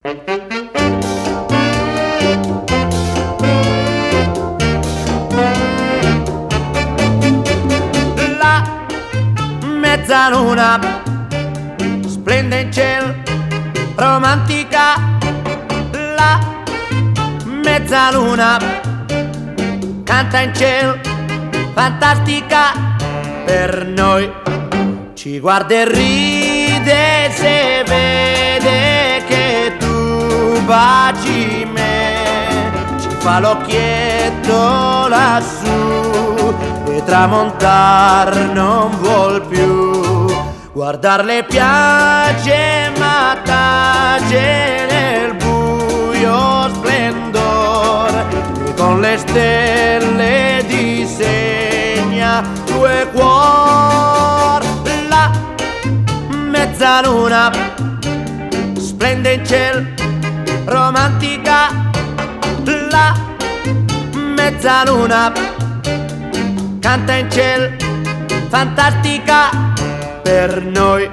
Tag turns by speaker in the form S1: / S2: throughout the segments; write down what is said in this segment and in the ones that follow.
S1: La mezzaluna splende in cielo, romantica. La mezzaluna canta in cielo, fantastica. Per noi ci guarda e ride se vede che tu baci me, ci fa l'occhietto lassù e tramontar non vuol più. Guardarle piace ma tace nel buio splendor e con le stelle disegna due cuor. La mezzaluna splende in cielo, romantica. La mezzaluna canta in cielo, fantastica. Per noi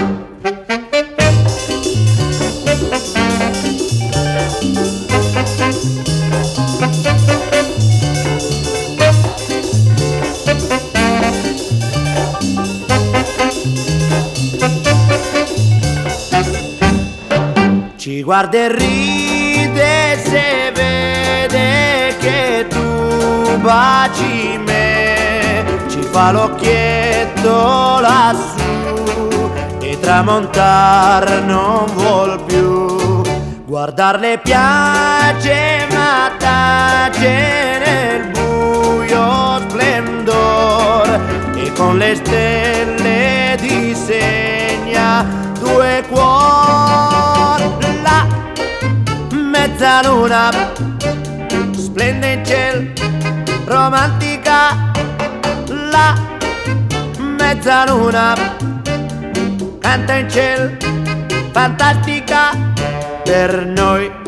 S1: ci guarda e ride se vede che tu baci me, ci fa l'occhietto lassù e tramontar non vuol più. Guardarle piace ma tace nel buio splendor e con le stelle disegna due cuor. La mezzaluna splende in cielo, romantica. La mezzaluna canta in cielo, fantastica. Per noi